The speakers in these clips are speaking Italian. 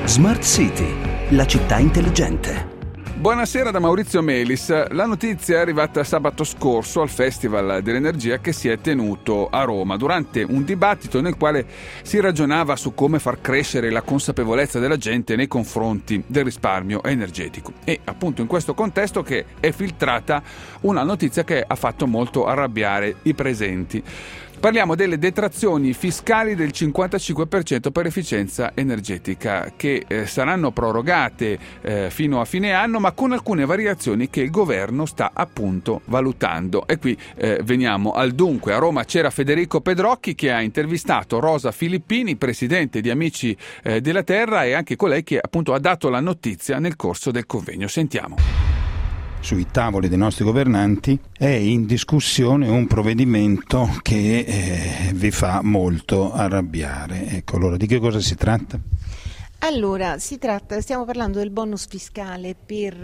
Smart City, la città intelligente. Buonasera da Maurizio Melis. La notizia è arrivata sabato scorso al Festival dell'Energia che si è tenuto a Roma durante un dibattito nel quale si ragionava su come far crescere la consapevolezza della gente nei confronti del risparmio energetico. E appunto in questo contesto che è filtrata una notizia che ha fatto molto arrabbiare i presenti. Parliamo delle detrazioni fiscali del 55% per efficienza energetica che saranno prorogate fino a fine anno, ma con alcune variazioni che il governo sta appunto valutando. E qui veniamo al dunque. A Roma c'era Federico Pedrocchi che ha intervistato Rosa Filippini, presidente di Amici della Terra, e anche colei che appunto ha dato la notizia nel corso del convegno. Sentiamo. Sui tavoli dei nostri governanti è in discussione un provvedimento che vi fa molto arrabbiare. Ecco, allora di che cosa si tratta? Allora, stiamo parlando del bonus fiscale per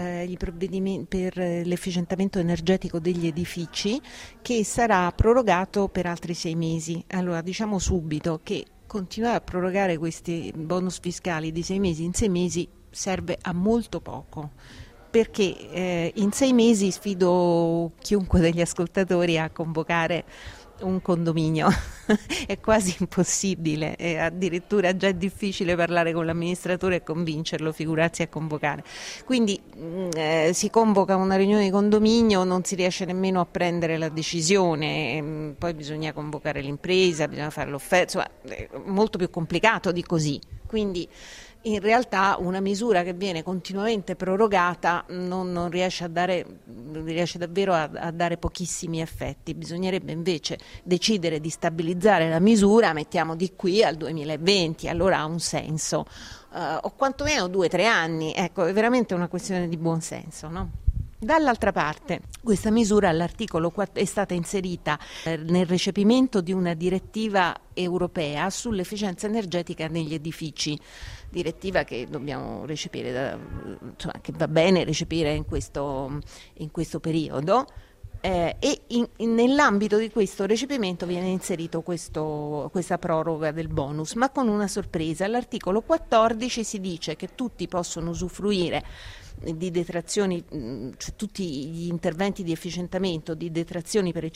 l'efficientamento energetico degli edifici che sarà prorogato per altri 6 mesi. Allora, diciamo subito che continuare a prorogare questi bonus fiscali di 6 mesi in 6 mesi serve a molto poco. Perché in 6 mesi sfido chiunque degli ascoltatori a convocare un condominio, è quasi impossibile, addirittura già è difficile parlare con l'amministratore e convincerlo, figurarsi a convocare. Quindi si convoca una riunione di condominio, non si riesce nemmeno a prendere la decisione, poi bisogna convocare l'impresa, bisogna fare l'offerta, insomma è molto più complicato di così. Quindi in realtà una misura che viene continuamente prorogata non riesce davvero a dare pochissimi effetti. Bisognerebbe invece decidere di stabilizzare la misura, mettiamo di qui al 2020, allora ha un senso, o quantomeno 2-3 anni, ecco, è veramente una questione di buon senso, no? Dall'altra parte, questa misura all'articolo 4 è stata inserita nel recepimento di una direttiva europea sull'efficienza energetica negli edifici, direttiva che dobbiamo recepire, che va bene recepire in questo periodo. E nell'ambito di questo recepimento viene inserito questa proroga del bonus, ma con una sorpresa. All'articolo 14 si dice che tutti possono usufruire di detrazioni, cioè tutti gli interventi di efficientamento di detrazioni per il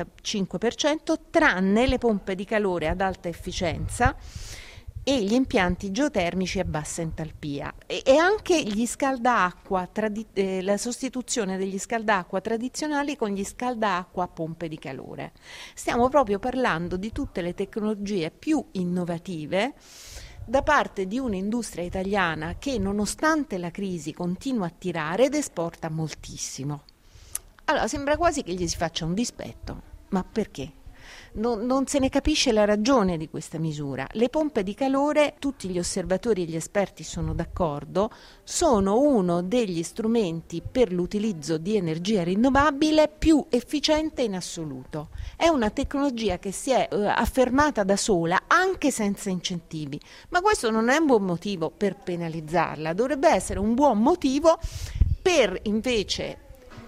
55%, tranne le pompe di calore ad alta efficienza e gli impianti geotermici a bassa entalpia e anche gli scaldaacqua, la sostituzione degli scaldaacqua tradizionali con gli scaldaacqua a pompe di calore. Stiamo proprio parlando di tutte le tecnologie più innovative da parte di un'industria italiana che nonostante la crisi continua a tirare ed esporta moltissimo. Allora sembra quasi che gli si faccia un dispetto, ma perché? Non se ne capisce la ragione di questa misura. Le pompe di calore, tutti gli osservatori e gli esperti sono d'accordo, sono uno degli strumenti per l'utilizzo di energia rinnovabile più efficiente in assoluto. È una tecnologia che si è affermata da sola anche senza incentivi, ma questo non è un buon motivo per penalizzarla, dovrebbe essere un buon motivo per invece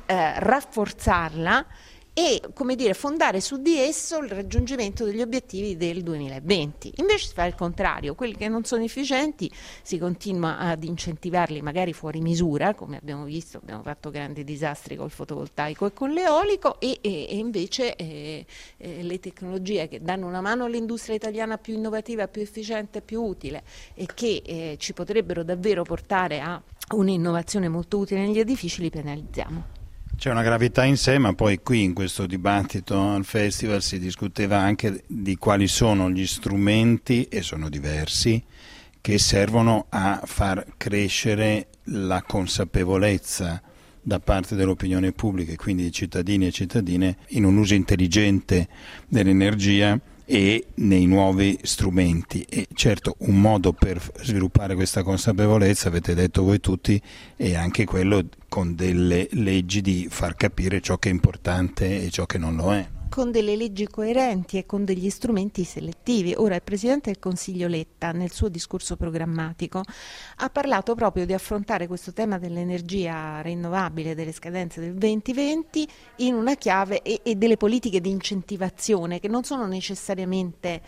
rafforzarla e, come dire, fondare su di esso il raggiungimento degli obiettivi del 2020. Invece si fa il contrario, quelli che non sono efficienti si continua ad incentivarli magari fuori misura, come abbiamo visto, abbiamo fatto grandi disastri col fotovoltaico e con l'eolico e invece le tecnologie che danno una mano all'industria italiana più innovativa, più efficiente, più utile e che ci potrebbero davvero portare a un'innovazione molto utile negli edifici, li penalizziamo. C'è una gravità in sé, ma poi qui in questo dibattito al festival si discuteva anche di quali sono gli strumenti, e sono diversi, che servono a far crescere la consapevolezza da parte dell'opinione pubblica e quindi di cittadini e cittadine in un uso intelligente dell'energia e nei nuovi strumenti. E certo un modo per sviluppare questa consapevolezza, avete detto voi tutti, è anche quello con delle leggi di far capire ciò che è importante e ciò che non lo è. con delle leggi coerenti e con degli strumenti selettivi. Ora il Presidente del Consiglio Letta nel suo discorso programmatico ha parlato proprio di affrontare questo tema dell'energia rinnovabile, delle scadenze del 2020 in una chiave e delle politiche di incentivazione che non sono necessariamente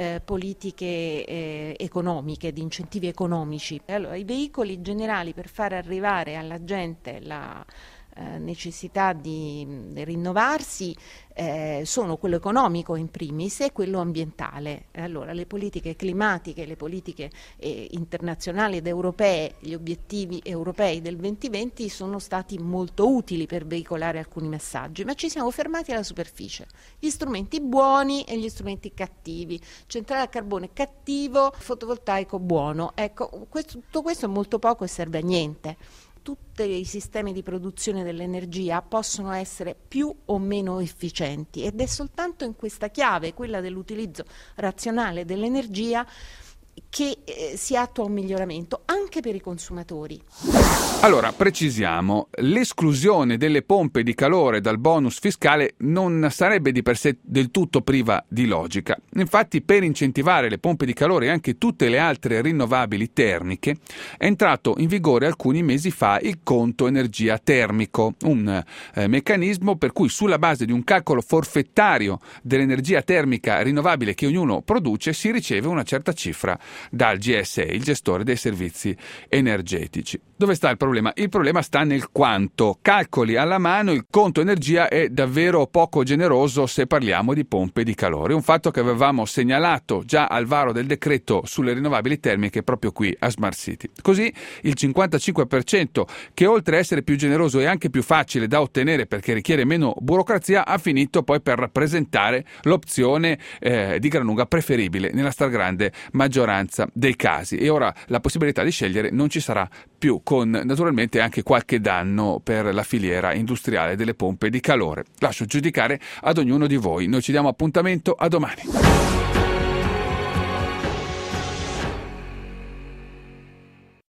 politiche economiche, di incentivi economici. Allora, i veicoli generali per far arrivare alla gente la necessità di rinnovarsi sono quello economico in primis e quello ambientale. Allora le politiche climatiche, le politiche internazionali ed europee, gli obiettivi europei del 2020 sono stati molto utili per veicolare alcuni messaggi, ma ci siamo fermati alla superficie. Gli strumenti buoni e gli strumenti cattivi, centrale a carbone cattivo, fotovoltaico buono. Ecco, tutto questo è molto poco e serve a niente. Tutti i sistemi di produzione dell'energia possono essere più o meno efficienti ed è soltanto in questa chiave, quella dell'utilizzo razionale dell'energia, che si attua un miglioramento anche per i consumatori. Allora, precisiamo, l'esclusione delle pompe di calore dal bonus fiscale non sarebbe di per sé del tutto priva di logica. Infatti, per incentivare le pompe di calore e anche tutte le altre rinnovabili termiche, è entrato in vigore alcuni mesi fa il conto energia termico, un meccanismo per cui sulla base di un calcolo forfettario dell'energia termica rinnovabile che ognuno produce si riceve una certa cifra dal GSE, il gestore dei servizi energetici. Dove sta il problema? Il problema sta nel quanto. Calcoli alla mano, il conto energia è davvero poco generoso se parliamo di pompe di calore, un fatto che avevamo segnalato già al varo del decreto sulle rinnovabili termiche proprio qui a Smart City. Così il 55%, che oltre a essere più generoso e anche più facile da ottenere perché richiede meno burocrazia, ha finito poi per rappresentare l'opzione di gran lunga preferibile nella stragrande maggioranza dei casi, e ora la possibilità di scegliere non ci sarà più, con naturalmente anche qualche danno per la filiera industriale delle pompe di calore. Lascio giudicare ad ognuno di voi. Noi ci diamo appuntamento a domani.